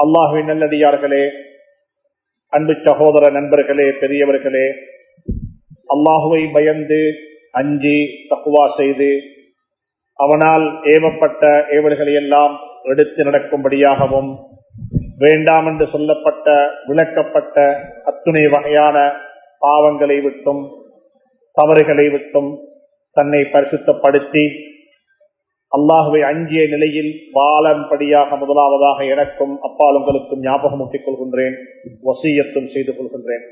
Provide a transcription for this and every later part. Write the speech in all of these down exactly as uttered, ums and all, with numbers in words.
அல்லாஹ்வின் நல்லடியார்களே, அன்பு சகோதர நண்பர்களே, பெரியவர்களே, அல்லாஹுவை பயந்து அஞ்சி தக்வா செய்து அவனால் ஏவப்பட்ட ஏவல்களை எல்லாம் எடுத்து நடக்கும்படியாகவும், வேண்டாம் என்று சொல்லப்பட்ட விளக்கப்பட்ட அத்துணை வகையான பாவங்களை விட்டும் தவறுகளை விட்டும் தன்னை பரிசுத்தப்படுத்தி அல்லாஹுவை அஞ்சிய நிலையில் வாழும்படியாக முதலாவதாக எனக்கும் அப்பால் உங்களுக்கும் ஞாபகமூட்டிக் கொள்கின்றேன், வசியத்தும் செய்து கொள்கின்றேன்.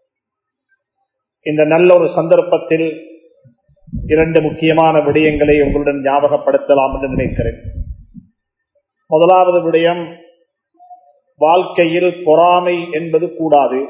இந்த நல்ல ஒரு சந்தர்ப்பத்தில் இரண்டு முக்கியமான விடயங்களை உங்களுடன் ஞாபகப்படுத்தலாம் என்று நினைக்கிறேன். முதலாவது விடயம், வாழ்க்கையில் பொறாமை என்பது கூடாது.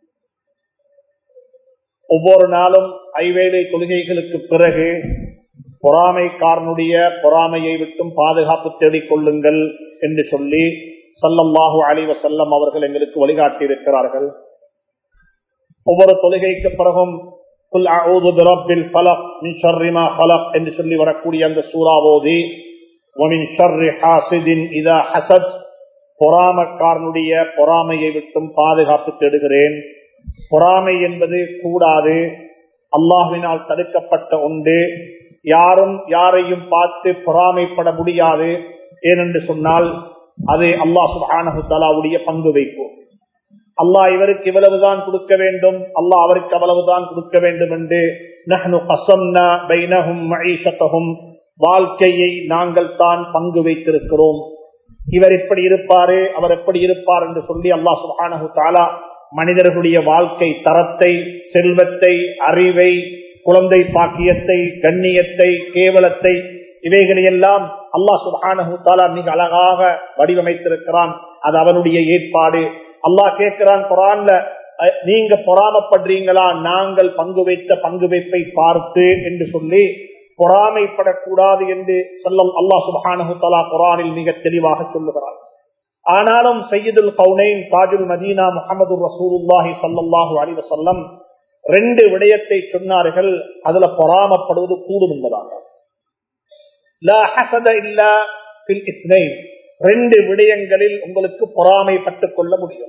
ஒவ்வொரு நாளும் ஐவேளை தொழுகைகளுக்கு பிறகு பொறாமைக்காரனுடைய பொறாமையை விட்டும் பாதுகாப்பு தேடிக் கொள்ளுங்கள் என்று சொல்லி ஸல்லல்லாஹு அலைஹி வஸல்லம் அவர்கள் எங்களுக்கு வழிகாட்டி இருக்கிறார்கள். ஒவ்வொரு தொழுகைக்கு பிறகும் குல் அஊது பிரப்பில் ஃபலக் மின் ஷர்ரி மா ஹலக் என்று சொல்லி வரக்கூடிய அந்த சூரா ஓதி வமின் ஷர்ரி ஹாசிதின் இதா ஹஸத், பொறாமைக்காரனுடைய பொறாமையை விட்டும் பாதுகாப்பு தேடுகிறேன். பொறாமை என்பது கூடாது, அல்லாஹ்வினால் தடுக்கப்பட்ட ஒன்று. யாரும் யாரையும் பார்த்து பொறாமைப்பட முடியாது. ஏனென்று சொன்னால் அது அல்லாஹ் சுப்ஹானஹு வ தஆலாவுடைய பங்கு வைப்பு. அல்லாஹ் இவருக்கு இவ்வளவுதான் கொடுக்க வேண்டும், அல்லாஹ் அவருக்கு அவ்வளவுதான் கொடுக்க வேண்டும் என்று நஹ்னு கஸம்னா பைனஹும் மஈஷத்தஹும், வாழ்க்கையை நாங்கள் தான் பங்கு வைத்திருக்கிறோம். இவர் எப்படி இருப்பாரு, அவர் எப்படி இருப்பார் என்று சொல்லி அல்லாஹ் சுப்ஹானஹு வ தஆலா மனிதர்களுடைய வாழ்க்கை தரத்தை, செல்வத்தை, அறிவை, குழந்தை பாக்கியத்தை, கண்ணியத்தை, கேவலத்தை, இவைகளையெல்லாம் அல்லாஹ் சுப்ஹானஹு வ தஆலா மிக அழகாக வடிவமைத்திருக்கிறான். அது அவனுடைய ஏற்பாடு. அல்லாஹ் கேட்கிறான் குர்ஆன்ல, நீங்க பொறாமப்படுறீங்களா நாங்கள் பங்கு வைத்த பங்கு வைப்பை பார்த்து என்று சொல்லி பொறாமைப்படக்கூடாது என்று சொல்லும் அல்லாஹ் சுப்ஹானஹு வ தஆலா குர்ஆனில் மிக தெளிவாக சொல்லுகிறான். ஆனாலும் சையதுல் கௌனைன் தாஜுல் மதீனா முஹம்மது ரசூலுல்லாஹி ஸல்லல்லாஹு அலைஹி வஸல்லம் ரெண்டு விடயத்தை சொன்னார்கள். அதுல பொறாமப்படுவது கூடும் என்பதாக. லா ஹஸத இல்லா ஃபில் இஸ்னைன், ரெண்டு விடயங்களில் உங்களுக்கு பொறாமைப்பட்டுக் கொள்ள முடியும்.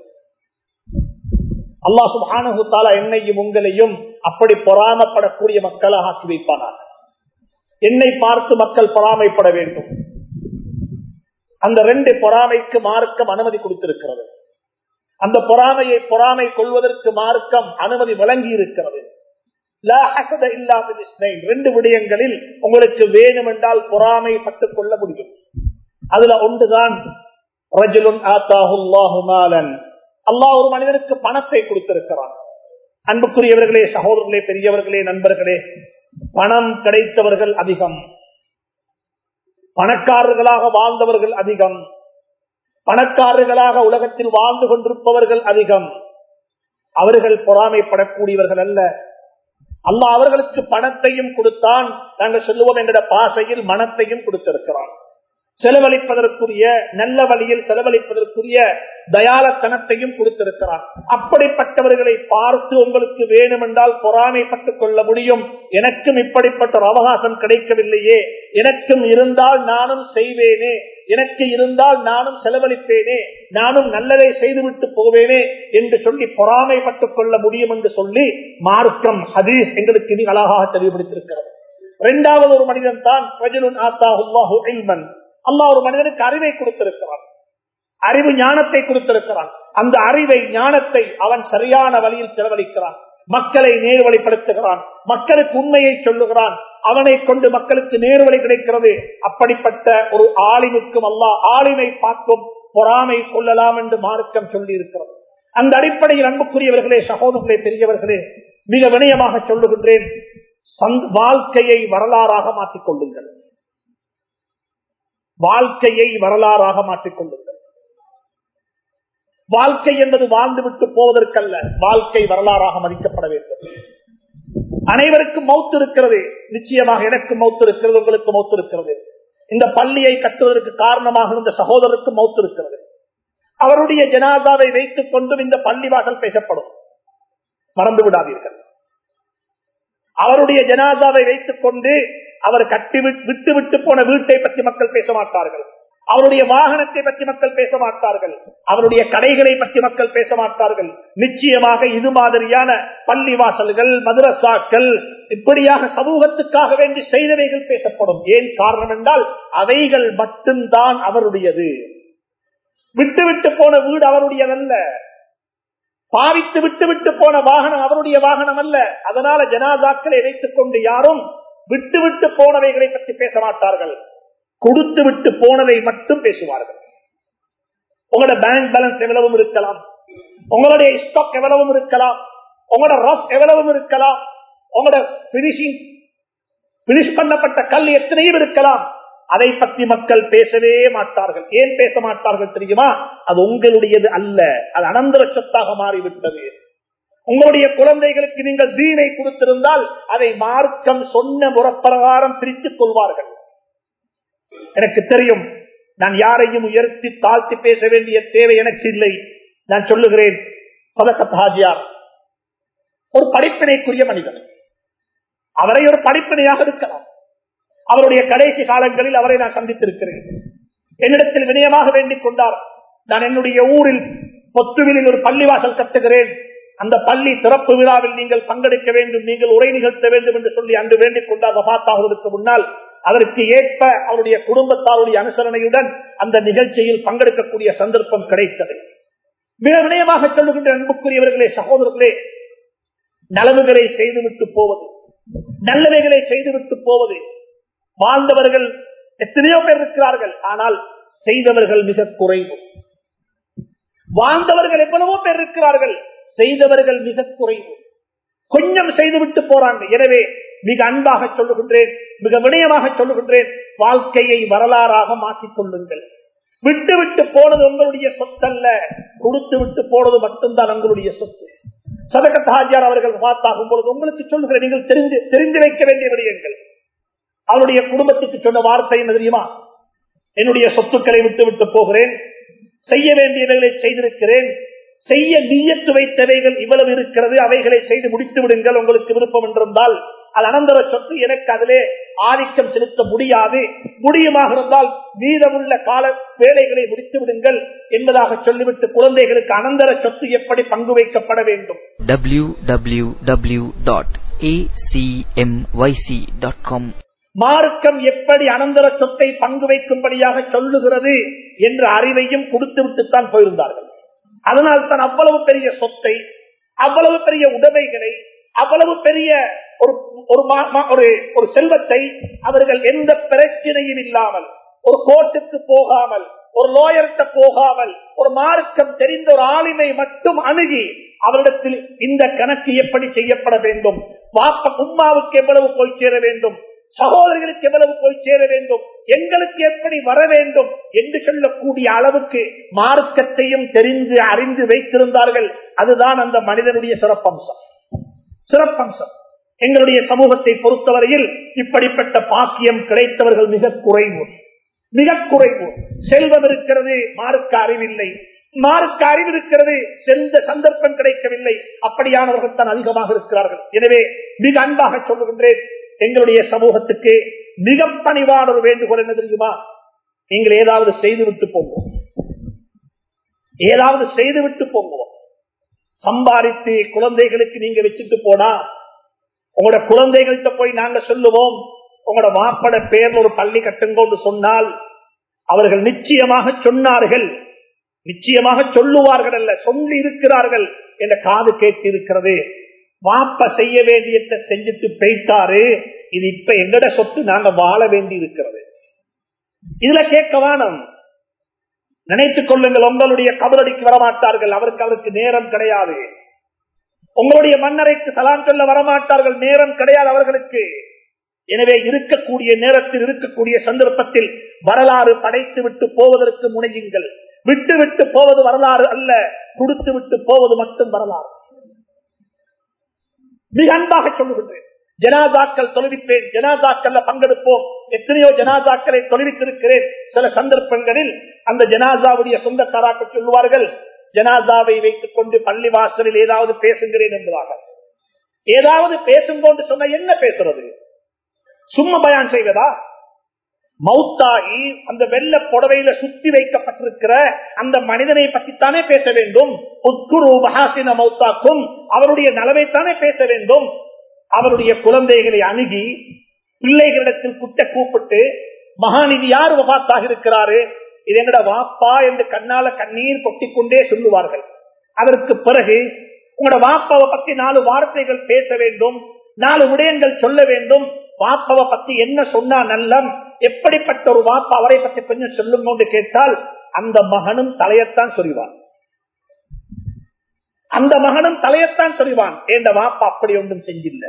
அல்லாஹ் சுப்ஹானஹு வ தஆலா என்னையும் உங்களையும் அப்படி பொறாமப்படக்கூடிய மக்களாக ஆக்கி வைப்பானார். என்னை பார்த்து மக்கள் பொறாமைப்பட வேண்டும். அந்த ரெண்டு பொறாமைக்கு மார்க்கம் அனுமதி கொடுத்திருக்கிறது. அந்த பொறாமையை பொறாமை கொள்வதற்கு மார்க்கம் அனுமதி வழங்கி இருக்கிறது. ரெண்டு விடயங்களில் உங்களுக்கு வேணும் என்றால் பொறாமை பட்டுக் கொள்ள முடியும். அதுல ஒன்றுதான் அல்லாஹ் ஒரு மனிதனுக்கு பணத்தை கொடுத்திருக்கிறான். அன்புக்குரியவர்களே, சகோதரர்களே, பெரியவர்களே, நண்பர்களே, பணம் கிடைத்தவர்கள் அதிகம், பணக்காரர்களாக வாழ்ந்தவர்கள் அதிகம், பணக்காரர்களாக உலகத்தில் வாழ்ந்து கொண்டிருப்பவர்கள் அதிகம். அவர்கள் பொறாமைப்படக்கூடியவர்கள் அல்ல. அல்லாஹ் அவர்களுக்கு பணத்தையும் கொடுத்தான், நாங்கள் சொல்லுவோம் என்கிற பாசையில் மனத்தையும் கொடுத்திருக்கிறான். செலவழிப்பதற்குரிய, நல்ல வழியில் செலவழிப்பதற்குரிய தயாலத்தனத்தையும் கொடுத்திருக்கிறான். அப்படிப்பட்டவர்களை பார்த்து உங்களுக்கு வேணும் என்றால் பொறாமைப்பட்டுக் கொள்ள முடியும். எனக்கும் இப்படிப்பட்ட ஒரு அவகாசம் கிடைக்கவில்லையே, எனக்கும் இருந்தால் நானும் செய்வேனே, எனக்கு இருந்தால் நானும் செலவழிப்பேனே, நானும் நல்லதை செய்துவிட்டு போவேனே என்று சொல்லி பொறாமைப்பட்டுக் கொள்ள முடியும் என்று சொல்லி மார்க்கம் ஹதீஸ் எங்களுக்கு மிக அழகாக தெளிவுபடுத்தியிருக்கிறது. இரண்டாவது ஒரு மனிதன் தான் அல்லாஹ் ஒரு மனிதனுக்கு அறிவை கொடுத்திருக்கிறான், அறிவு ஞானத்தை கொடுத்திருக்கிறான். அந்த அறிவை ஞானத்தை அவன் சரியான வழியில் செலவழிக்கிறான், மக்களை நேர்வழிப்படுத்துகிறான், மக்களுக்கு உண்மையை சொல்லுகிறான், அவனை கொண்டு மக்களுக்கு நேர்வழி கிடைக்கிறது. அப்படிப்பட்ட ஒரு ஆலிமுக்கும் அல்லாஹ் ஆலிமை பார்க்கும் பொறாமை கொள்ளலாம் என்று மார்க்கம் சொல்லி இருக்கிறது. அந்த அடிப்படையில் அன்புக்குரியவர்களே, சகோதரர்களே, பெரியவர்களே, மிக வினயமாக சொல்லுகின்றேன், வாழ்க்கையை வரலாறாக மாற்றிக் கொள்ளுங்கள். வாழ்க்கையை வரலாறாக மாற்றிக் கொள்ளுங்கள். வாழ்க்கை என்பது வாழ்ந்துவிட்டு போவதற்கல்ல, வாழ்க்கை வரலாறாக மதிக்கப்பட வேண்டும். அனைவருக்கும் மௌத்து இருக்கிறது, நிச்சயமாக எனக்கு மௌத்து இருக்கிறது, உங்களுக்கு மௌத்து இருக்கிறது. இந்த பள்ளியை கட்டுவதற்கு காரணமாக இருந்த சகோதரருக்கு மௌத்து இருக்கிறது. அவருடைய ஜனாதாவை வைத்துக் கொண்டும் இந்த பள்ளிவாசல் பேசப்படும், மறந்து விடாதீர்கள். அவருடைய ஜனாதாவை வைத்துக் கொண்டு அவர் கட்டி விட்டு விட்டு போன வீட்டை பற்றி மக்கள் பேச மாட்டார்கள். அவருடைய வாகனத்தை பற்றி மக்கள் பேச மாட்டார்கள், அவருடைய கடைகளை பற்றி மக்கள் பேச மாட்டார்கள். நிச்சயமாக இது மாதிரியான பள்ளிவாசல்கள், மதரசாக்கள், இப்படியாக சமூகத்துக்காக வேண்டி செய்தவைகள் பேசப்படும். ஏன் காரணம் என்றால் அவைகள் மட்டும்தான் அவருடையது. விட்டு விட்டு போன வீடு அவருடையதல்ல, பாவித்து விட்டு விட்டு போன வாகனம் அவருடைய வாகனம் அல்ல. அதனால ஜனாசாக்களை வைத்துக் கொண்டு யாரும் விட்டு விட்டு போனவைகளை பற்றி பேச மாட்டார்கள், கொடுத்து விட்டு போனதை மட்டும் பேசுவார்கள். உங்களோட பேங்க் பேலன்ஸ் எவ்வளவும் இருக்கலாம், உங்களுடைய ஸ்டாக் எவ்வளவும் இருக்கலாம், உங்களோட ரஃப் எவ்வளவும் இருக்கலாம், உங்களோட பினிஷிங் பினிஷ் பண்ணப்பட்ட கல் எத்தனையும் இருக்கலாம். அதை பற்றி மக்கள் பேசவே மாட்டார்கள். ஏன் பேச மாட்டார்கள் தெரியுமா? அது உங்களுடையது அல்ல, அது அனந்தர சொத்தாக மாறிவிட்டது. உங்களுடைய குழந்தைகளுக்கு நீங்கள் தீனை கொடுத்திருந்தால் அதை மார்க்கம் சொன்ன முறப்பிரகாரம் பிரித்துக் கொள்வார்கள். எனக்கு தெரியும், நான் யாரையும் உயர்த்தி தாழ்த்தி பேச வேண்டிய தேவை எனக்கு இல்லை. நான் சொல்லுகிறேன், சதகத் ஹாஜியார் ஒரு படிப்பினைக்குரிய மனிதன். அவரை ஒரு படிப்பினையாக இருக்கலாம். அவருடைய கடைசி காலங்களில் அவரை நான் சந்தித்திருக்கிறேன். என்னிடத்தில் வினயமாக வேண்டிக் கொண்டார். நான் என்னுடைய ஊரில் பொத்துவிலில் ஒரு பள்ளிவாசல் கட்டுகிறேன், அந்த பள்ளி திறப்பு விழாவில் நீங்கள் பங்கெடுக்க வேண்டும், நீங்கள் உரை நிகழ்த்த வேண்டும் என்று சொல்லி அன்று வேண்டிக் கொண்டார். வஃபாத்தாகுவதற்கு முன்னால் அதற்கு ஏற்ப அவருடைய குடும்பத்தாருடைய அனுசரணையுடன் அந்த நிகழ்ச்சியில் பங்கெடுக்கக்கூடிய சந்தர்ப்பம் கிடைத்தது. மிக வினயமாக சொல்லுகின்ற அன்புக்குரியவர்களே, சகோதரர்களே, நலவுகளை செய்துவிட்டு போவது, நல்லவைகளை செய்துவிட்டு போவது, வாழ்ந்தவர்கள் எத்தனையோ பேர் இருக்கிறார்கள், ஆனால் செய்தவர்கள் மிக குறைவு. வாழ்ந்தவர்கள் எவ்வளவோ பேர் இருக்கிறார்கள், செய்தவர்கள் மிக குறைவு. கொஞ்சம் செய்துவிட்டு போறாங்க. எனவே மிக அன்பாக சொல்லுகின்றேன், மிக வினயமாக சொல்லுகின்றேன், வாழ்க்கையை வரலாறாக மாற்றிக் கொள்ளுங்கள். விட்டு விட்டு போனது உங்களுடைய சொத்தல்ல, கொடுத்து விட்டு போனது மட்டும்தான் உங்களுடைய சொத்து. சதகத் ஹாஜியார் அவர்கள் வாத்தாகும் பொழுது உங்களுக்கு சொல்லுகிறேன், நீங்கள் தெரிந்து தெரிந்து வைக்க வேண்டிய விடயங்கள். அவருடைய குடும்பத்துக்கு சொன்ன வார்த்தை என்ன தெரியுமா? என்னுடைய சொத்துக்களை விட்டு விட்டு போகிறேன், செய்ய வேண்டியவைகளை செய்திருக்கிறேன், செய்ய நியத்து வைத்தவைகள் இவ்வளவு இருக்கிறது, அவைகளை செய்து முடித்து விடுங்கள், உங்களுக்கு விருப்பம் என்றிருந்தால். அது அனந்தர சொத்து, எனக்கு அதிலே ஆதிக்கம் செலுத்த முடியாது, முடியுமாக இருந்தால் மீதமுள்ள கால வேலைகளை முடித்து விடுங்கள் என்பதாக சொல்லிவிட்டு குழந்தைகளுக்கு அனந்தர சொத்து எப்படி பங்கு வைக்கப்பட வேண்டும். W W W dot A C M Y C dot com மார்க்கம் எப்படி அனந்தர சொத்தை பங்கு வைக்கும்படியாக சொல்லுகிறது என்ற அறிவையும் கொடுத்து விட்டுத்தான் போயிருந்தார்கள். அதனால் தான் அவ்வளவு பெரிய சொத்தை, அவ்வளவு பெரிய உடைமைகளை, அவ்வளவு பெரிய ஒரு ஒரு செல்வத்தை அவர்கள் எந்த பிரச்சனையும் இல்லாமல், ஒரு கோர்ட்டுக்கு போகாமல், ஒரு லோயர்கிட்ட போகாமல், ஒரு மார்க்கம் தெரிந்த ஒரு ஆளுமை மட்டும் அணுகி அவரிடத்தில் இந்த கணக்கு எப்படி செய்யப்பட வேண்டும், வாப்ப உம்மாவுக்கு எவ்வளவு போய் சேர வேண்டும், சகோதரர்களுக்கு எவ்வளவு போய் சேர வேண்டும், எங்களுக்கு எப்படி வர வேண்டும் என்று சொல்லக்கூடிய அளவுக்கு மார்க்கத்தையும் தெரிந்து அறிந்து வைத்திருந்தார்கள். அதுதான் அந்த மனிதனுடைய சிறப்பம்சம். சிறப்பம்சம் எங்களுடைய சமூகத்தை பொறுத்தவரையில் இப்படிப்பட்ட பாக்கியம் கிடைத்தவர்கள் மிக குறைவு, மிக குறைவு. செல்வம் இருக்கிறது, மார்க்க அறிவில்லை, மார்க்க அறிவு இருக்கிறது, செல்ந்த சந்தர்ப்பம் கிடைக்கவில்லை, அப்படியானவர்கள் தான் அதிகமாக இருக்கிறார்கள். எனவே மிக அன்பாக சொல்லுகின்றேன், எங்களுடைய சமூகத்துக்கு மிக பணிவான ஒரு வேண்டுகோள் என்ன தெரியுமா? நீங்கள் ஏதாவது செய்துவிட்டு போங்குவோம், ஏதாவது செய்துவிட்டு போங்குவோம். சம்பாதித்து குழந்தைகளுக்கு நீங்க வச்சுட்டு போனா, உங்களோட குழந்தைகள்கிட்ட போய் நாங்க சொல்லுவோம், உங்களோட மாப்பட பேர்ல ஒரு பள்ளி கட்டுங்கோன்னு சொன்னால் அவர்கள் நிச்சயமாக சொன்னார்கள், நிச்சயமாக சொல்லுவார்கள் அல்ல, சொல்லி இருக்கிறார்கள் என்ற காது கேட்டு இருக்கிறது. வாப்ப செய்ய வேண்டியதை செஞ்சுட்டு போயிட்டாரு, இது இப்ப எங்கட சொத்து, நாங்க வாழ வேண்டி இருக்கிறது. இதுல கேட்க வேணும், நினைத்துக் கொள்ளுங்கள், உங்களுடைய கபரடிக்கு வரமாட்டார்கள், அவருக்கு அவருக்கு நேரம் கிடையாது. உங்களுடைய மன்னரைக்கு சலாம் சொல்ல வரமாட்டார்கள், நேரம் கிடையாது அவர்களுக்கு. எனவே இருக்கக்கூடிய நேரத்தில், இருக்கக்கூடிய சந்தர்ப்பத்தில் வரலாறு படைத்து விட்டு போவதற்கு முனையுங்கள். விட்டு விட்டு போவது வரலாறு அல்ல, கொடுத்து விட்டு போவது மட்டும் வரலாறு. மிக அன்பாக சொல்லுகின்றேன், ஜனாதாக்கள் தொழுவிப்பேன், ஜனாதாக்கள்ல பங்கெடுப்போம். எத்தனையோ ஜனாதாக்களை தொழுவித்திருக்கிறேன். சில சந்தர்ப்பங்களில் அந்த ஜனாதாவுடைய சொந்தக்காராக்கு சொல்லுவார்கள், ஜனாதாவை வைத்துக் கொண்டு பள்ளி வாசலில் ஏதாவது பேசுகிறேன் என்பதாக. ஏதாவது பேசுங்கோண்டு சொன்ன என்ன பேசுறது? சும்மா பயான் செய்வதா? மௌத்தாகி அந்த வெள்ள புடவையில சுத்தி வைக்கப்பட்டிருக்கிற அந்த மனிதனை பற்றித்தானே பேச வேண்டும். மௌத்தாக்கும் அவருடைய நலவைத்தானே பேச வேண்டும். அவருடைய குழந்தைகளை அணுகி பிள்ளைகளிடத்தில் குட்ட கூப்பிட்டு, மகாநிதி யார் வபாத்தாக இருக்கிறாரு, இது எங்கட வாப்பா என்று கண்ணால கண்ணீர் கொட்டிக்கொண்டே சொல்லுவார்கள். அதற்கு பிறகு உங்களோட வாப்பாவை பத்தி நாலு வார்த்தைகள் பேச வேண்டும், நாலு விடயங்கள் சொல்ல வேண்டும். வாப்பாவை பத்தி என்ன சொன்னா நல்லம், எப்படிப்பட்ட ஒரு வாப்பா, அவரை பத்தி கொஞ்சம் சொல்லுங்க என்று கேட்டால் அந்த மகனும் தலையத்தான் சொல்லுவான். அந்த மகனும் தலையத்தான் சொல்லுவான். என் வாப்பா அப்படி ஒன்றும் செஞ்சில்ல,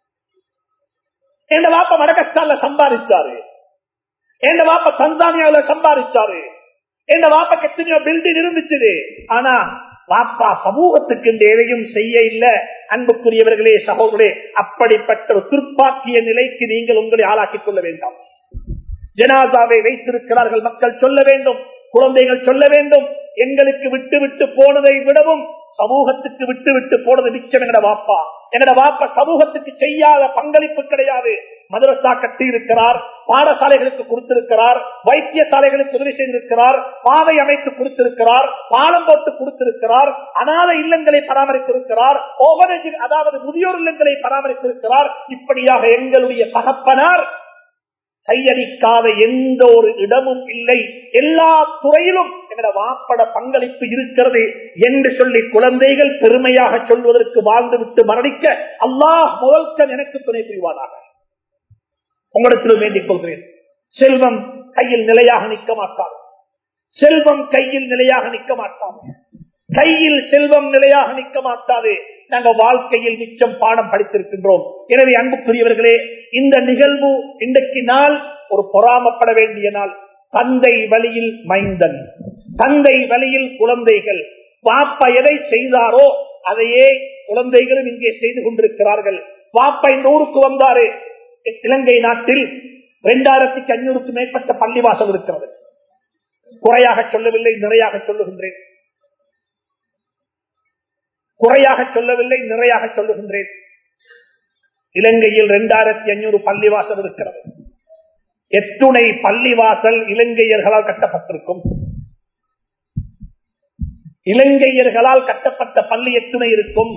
என் வாப்பா மடகஸ்டான்ல சம்பாதிச்சாரு, என் வாப்பா தன்சானியாவில சம்பாதிச்சாரு, என் வாப்பாக்கு எத்தனையோ பில்டிங் இருந்துச்சு, ஆனா வாப்பா சமூகத்துக்கு எதையும் செய்ய இல்ல. அன்புக்குரியவர்களே, சகோதரே, அப்படிப்பட்ட ஒரு துர்ப்பாக்கிய நிலைக்கு நீங்கள் உங்களை ஆளாக்கிக் கொள்ள வேண்டாம். ஜனாசாவை வைத்திருக்கிறார்கள், மக்கள் சொல்ல வேண்டும், குழந்தைகள் சொல்ல வேண்டும், எங்களுக்கு விட்டு விட்டு போனதை விடவும் சமூகத்துக்கு விட்டு விட்டு போனது மிச்சம். எங்கட வாப்பா எங்கட வாப்பா சமூகத்துக்கு செய்யாத பங்களிப்பு கிடையாது. மதரசா கட்டி இருக்கிறார், பாடசாலைகளுக்கு கொடுத்திருக்கிறார், வைத்தியசாலைகளுக்கு உதவி செய்திருக்கிறார், பாதை அமைத்து கொடுத்திருக்கிறார், பாலம் போட்டு கொடுத்திருக்கிறார், அநாத இல்லங்களை பராமரித்திருக்கிறார், ஓவரேஜ் அதாவது முதியோர் இல்லங்களை பராமரித்திருக்கிறார். இப்படியாக எங்களுடைய தகப்பனார் கையடிக்காத எந்த ஒரு இடமும் இல்லை. எல்லா துறையிலும் எங்கட வாப்பட பங்களிப்பு இருக்கிறது என்று சொல்லி குழந்தைகள் பெருமையாக சொல்வதற்கு வாழ்ந்துவிட்டு மரணிக்க அல்லாஹ் முதல்கன் எனக்கு துணை புரிவானாக. உங்களிடத்திலும் வேண்டிக் கொள்கிறேன். செல்வம் கையில் நிலையாக நிற்க மாட்டார். செல்வம் கையில் நிலையாக நிற்க மாட்டார். கையில் செல்வம் நிலையாக நிற்க மாட்டாது. நாங்கள் வாழ்க்கையில் மிச்சம் பாடம் படித்திருக்கின்றோம். எனவே அன்புக்குரியவர்களே, இந்த நிகழ்வு இன்றைக்கு நாள் ஒரு பொறாமப்பட வேண்டிய நாள். தந்தை வழியில் மைந்தன், தந்தை வழியில் குழந்தைகள். பாப்பா எதை செய்தாரோ அதையே குழந்தைகளும் இங்கே செய்து கொண்டிருக்கிறார்கள். பாப்பா இந்த ஊருக்கு வந்தாரு. இலங்கை நாட்டில் இரண்டாயிரத்தி ஐநூறுக்கு மேற்பட்ட பள்ளிவாசல் இருக்கிறது. குறையாக சொல்லவில்லை, நிறையாக சொல்லுகின்றேன். குறையாக சொல்லவில்லை, நிறையாக சொல்லுகின்றேன். இலங்கையில் இரண்டாயிரத்தி ஐநூறு பள்ளிவாசல் இருக்கிறது. எத்துணை பள்ளிவாசல் இலங்கையர்களால் கட்டப்பட்டிருக்கும்? இலங்கையர்களால் கட்டப்பட்ட பள்ளி எத்துணை இருக்கும்?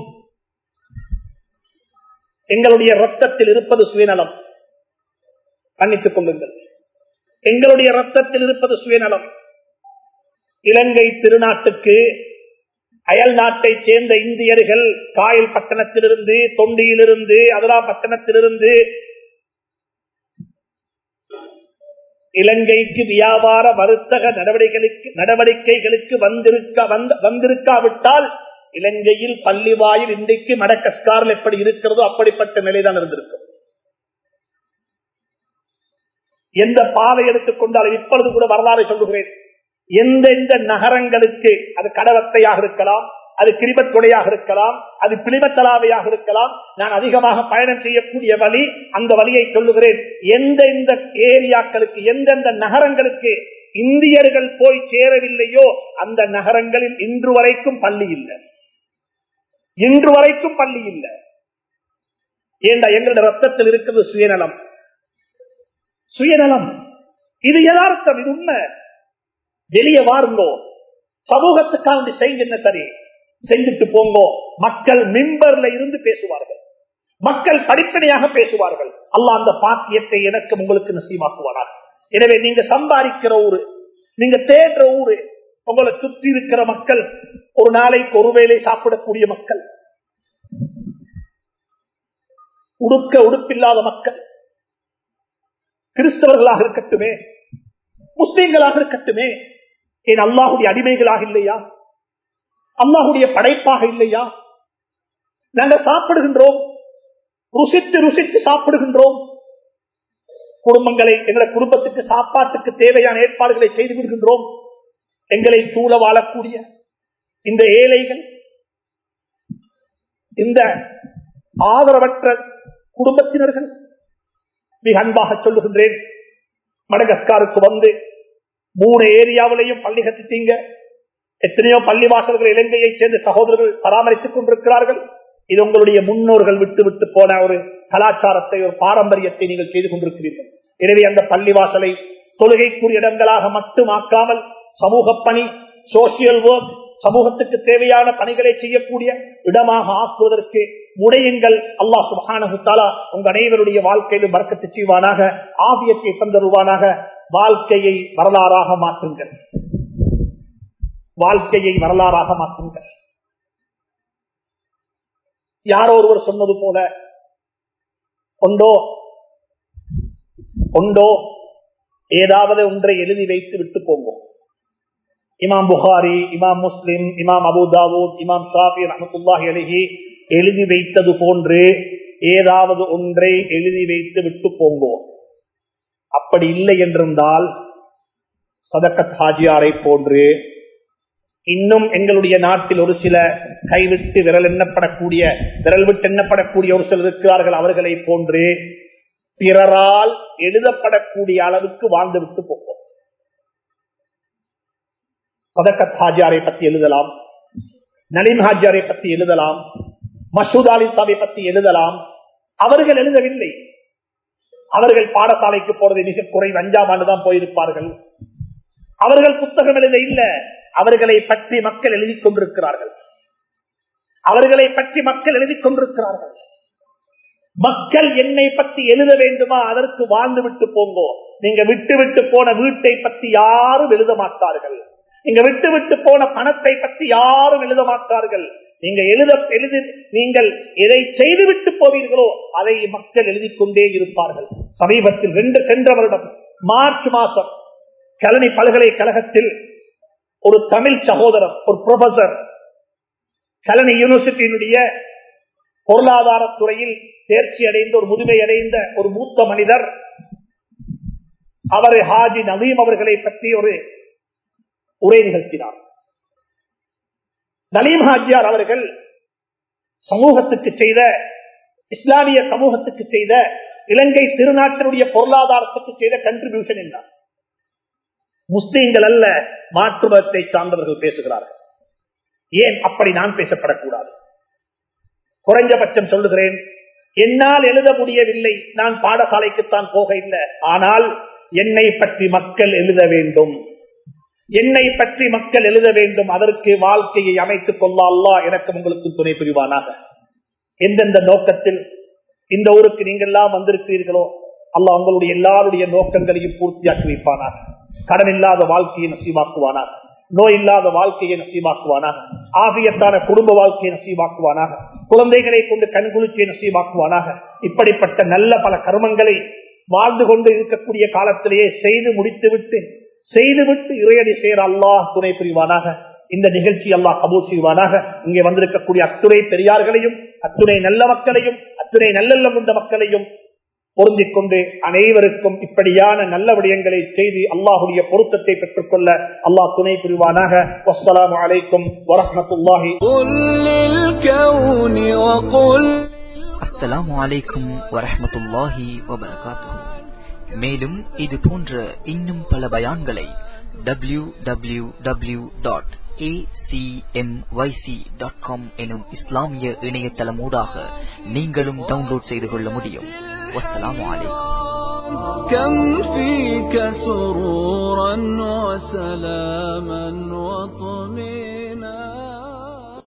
எங்களுடைய ரத்தத்தில் இருப்பது சுயநலம். மன்னித்துக் கொள்ளுங்கள், எங்களுடைய ரத்தத்தில் இருப்பது சுயநலம். இலங்கை திருநாட்டுக்கு அயல் நாட்டை சேர்ந்த இந்தியர்கள் காயல் பட்டணத்திலிருந்து, தொண்டியிலிருந்து, அதலா பட்டணத்திலிருந்து இலங்கைக்கு வியாபார வர்த்தக நடவடிக்கைகளுக்கு நடவடிக்கைகளுக்கு வந்திருக்க வந்திருக்காவிட்டால் இலங்கையில் பள்ளி வாயில் இன்றைக்கு மடகஸ்காரில் எப்படி இருக்கிறதோ அப்படிப்பட்ட நிலைதான் இருந்திருக்கும். எந்த பாதை எடுத்துக் கொண்டாலும் இப்பொழுது கூட வரலாறு சொல்லுகிறேன். எந்தெந்த நகரங்களுக்கு, அது கடவத்தையாக இருக்கலாம், அது கிரிபத்தொடையாக இருக்கலாம், அது பிளிமத்தலாவையாக இருக்கலாம், நான் அதிகமாக பயணம் செய்யக்கூடிய வழி, அந்த வழியை சொல்லுகிறேன். எந்தெந்த ஏரியாக்களுக்கு, எந்தெந்த நகரங்களுக்கு இந்தியர்கள் போய் சேரவில்லையோ அந்த நகரங்களில் இன்று வரைக்கும் பள்ளி இல்லை. இன்று வரைக்கும் பள்ளி இல்லை. ஏண்டா, எங்களுடைய ரத்தத்தில் இருக்கிறது சுயநலம். சுயநலம் இது யதார்த்தம், இது உண்மை. வெளியே வாருங்கோ, சமூகத்துக்காக செய்யுங்க, சரி செஞ்சுட்டு போங்கோ. மக்கள் மிம்பர்ல இருந்து பேசுவார்கள், மக்கள் படிப்பனையாக பேசுவார்கள். அல்லாஹ் அந்த பாக்கியத்தை எனக்கு உங்களுக்கு நசீபாக்குவார்கள். எனவே நீங்க சம்பாதிக்கிற ஊரு, நீங்க தேடுற ஊரு, உங்களை சுற்றி இருக்கிற மக்கள், ஒரு நாளைக்கு ஒருவேளை சாப்பிடக்கூடிய மக்கள், உடுக்க உடுப்பில்லாத மக்கள், கிறிஸ்தவர்களாக இருக்கட்டுமே, முஸ்லீம்களாக இருக்கட்டுமே, ஏன் அல்லாஹுடைய அடிமைகளாக இல்லையா? அல்லாஹுடைய படைப்பாக இல்லையா? நாங்கள் சாப்பிடுகின்றோம், ருசித்து ருசித்து சாப்பிடுகின்றோம். குடும்பங்களை, எங்களை குடும்பத்துக்கு சாப்பாட்டுக்கு தேவையான ஏற்பாடுகளை செய்து விடுகின்றோம். எங்களை சூழ வாழக்கூடிய இந்த ஏழைகள், இந்த ஆதரவற்ற குடும்பத்தினர்கள், மிக அன்பாக சொல்லுகின்றேன், மடகஸ்காருக்கு வந்து மூணு ஏரியாவிலையும் பள்ளி கட்டிட்டீங்க. எத்தனையோ பள்ளி வாசல்கள் இலங்கையை சேர்ந்த சகோதரர்கள் பராமரித்துக் கொண்டிருக்கிறார்கள். இது உங்களுடைய முன்னோர்கள் விட்டு விட்டு போன ஒரு கலாச்சாரத்தை, ஒரு பாரம்பரியத்தை நீங்கள் செய்து கொண்டிருக்கிறீர்கள். எனவே அந்த பள்ளி வாசலை தொழுகைக்குரிய இடங்களாக மட்டுமாக்காமல் சமூக பணி, சோசியல் ஒர்க், சமூகத்துக்கு தேவையான பணிகளை செய்யக்கூடிய இடமாக ஆக்குவதற்கு முனையுங்கள். அல்லாஹ் சுப்ஹானஹு வ தஆலா உங்க அனைவருடைய வாழ்க்கையிலும் பரக்கத்து செய்வானாக, ஆபியத்தை தந்தருவானாக. வாழ்க்கையை வரலாறாக மாற்றுங்கள், வாழ்க்கையை வரலாறாக மாற்றுங்கள். யாரோ ஒருவர் சொன்னது போல, ஒன்றோ ஒன்றோ ஏதாவது ஒன்றை எழுதி வைத்து விட்டு போவோம். இமாம் புகாரி, இமாம் முஸ்லிம், இமாம் அபூ தாவூத், இமாம் ஷாஃபி ரஹ்மத்துல்லாஹி அலைஹி எழுதி வைத்தது போன்று ஏதாவது ஒன்றை எழுதி வைத்து விட்டு போங்கோம். அப்படி இல்லை என்றிருந்தால் சதக்கத் ஹாஜியாரை போன்று இன்னும் எங்களுடைய நாட்டில் ஒரு சில கைவிட்டு விரல் எண்ணப்படக்கூடிய விரல் விட்டு எண்ணப்படக்கூடிய ஒரு சிலர் இருக்கிறார்கள். அவர்களை போன்று பிறரால் எழுதப்படக்கூடிய அளவுக்கு வாழ்ந்து விட்டு போவோம். சதக்கத் ஹாஜியாரை பற்றி எழுதலாம், நலீம் ஹாஜியாரை பற்றி எழுதலாம், மசூத் அலி சாபை பற்றி எழுதலாம். அவர்கள் எழுதவில்லை. அவர்கள் பாடசாலைக்கு போறது மிக குறைவு, அஞ்சாம் ஆண்டுதான் போயிருப்பார்கள். அவர்கள் புத்தகம் எழுத இல்லை. அவர்களை பற்றி மக்கள் எழுதி கொண்டிருக்கிறார்கள். அவர்களை பற்றி மக்கள் எழுதி கொண்டிருக்கிறார்கள். மக்கள் என்னை பற்றி எழுத வேண்டுமா? அதற்கு வாழ்ந்து விட்டு போங்கோ. நீங்க விட்டு விட்டு போன வீட்டை பற்றி யாரும் எழுத மாட்டார்கள். நீங்க விட்டு விட்டு போன பணத்தை பற்றி யாரும் எழுத மாட்டார்கள். நீங்க எழுத எழுதி நீங்கள் எதை செய்துவிட்டு போவீர்களோ அதை மக்கள் எழுதி கொண்டே இருப்பார்கள். சமீபத்தில் ரெண்டு சென்ற வருடம் மார்ச் மாசம் கலனி பல்கலைக்கழகத்தில் ஒரு தமிழ் சகோதரர், ஒரு ப்ரொஃபசர், கலனி யூனிவர்சிட்டியினுடைய பொருளாதார துறையில் தேர்ச்சி அடைந்த ஒரு முதுமை அடைந்த ஒரு மூத்த மனிதர், அவர் ஹாஜி நலீம் அவர்களை பற்றி ஒரு உரை நிகழ்த்தினார். நலீம் ஹாஜியார் அவர்கள் சமூகத்துக்கு செய்த, இஸ்லாமிய சமூகத்துக்கு செய்த, இலங்கை திருநாட்டினுடைய பொருளாதாரத்துக்கு செய்த கண்ட்ரிபியூஷன் என்ன? முஸ்லீம்கள் அல்ல, மாற்று மதத்தை சார்ந்தவர்கள் பேசுகிறார்கள். ஏன் அப்படி நான் பேசப்படக்கூடாது? குறைஞ்சபட்சம் சொல்லுகிறேன், என்னால் எழுத முடியவில்லை, நான் பாடசாலைக்குத்தான் போக இல்லை. ஆனால் என்னை பற்றி மக்கள் எழுத வேண்டும், என்னை பற்றி மக்கள் எழுத வேண்டும். அதற்கு வாழ்க்கையை அமைத்துக் கொள்ள அல்லாஹ் எனக்கு உங்களுக்கு துணை புரிவானாக. எந்தெந்த நோக்கத்தில் இந்த ஊருக்கு நீங்கள் எல்லாம் வந்திருக்கிறீர்களோ அல்லாஹ் உங்களுடைய எல்லாருடைய நோக்கங்களையும் பூர்த்தியாக்கி வைப்பானாக. கடன் இல்லாத வாழ்க்கையை நசீவாக்குவானாக, நோய் இல்லாத வாழ்க்கையை நசீவாக்குவானாக, ஆகியத்தான குடும்ப வாழ்க்கையை நசீவாக்குவானாக, குழந்தைகளை கொண்டு கண்குளிர்ச்சியை நசீவாக்குவானாக. இப்படிப்பட்ட நல்ல பல கர்மங்களை வாழ்ந்து கொண்டு இருக்கக்கூடிய காலத்திலேயே செய்து முடித்துவிட்டு செய்துவிட்டு இறையடி செய்கிற அல்லாஹ் துணை புரிவானாக. இந்த நிகழ்ச்சி அல்லாஹ் கபூல் செய்வானாக. இங்கே வந்திருக்கக்கூடிய அத்துணை பெரியார்களையும், அத்துணை நல்ல மக்களையும், அத்துணை நல்லெல்லம் கொண்ட மக்களையும் பொருந்திக் கொண்டு அனைவருக்கும் இப்படியான நல்ல விடயங்களை செய்து அல்லாஹுடைய பொருத்தத்தை பெற்றுக் கொள்ள அல்லாஹ் துணை புரிவானாக. வஸ்ஸலாமு அலைக்கும் வரஹ்மத்துல்லாஹி. அஸ்ஸலாமு அலைக்கும் வரஹ்மத்துல்லாஹி வபரகாத்துஹு. மேலும் இது போன்ற இன்னும் பல பயான்களை W W W dot A C M Y C dot com எனும் இஸ்லாமிய இணையதளம் ஊடாக நீங்களும் டவுன்லோட் செய்து கொள்ள முடியும். வஸ்ஸலாமு அலைக்கும். كم فيك سرورا وسلاما وطمئنا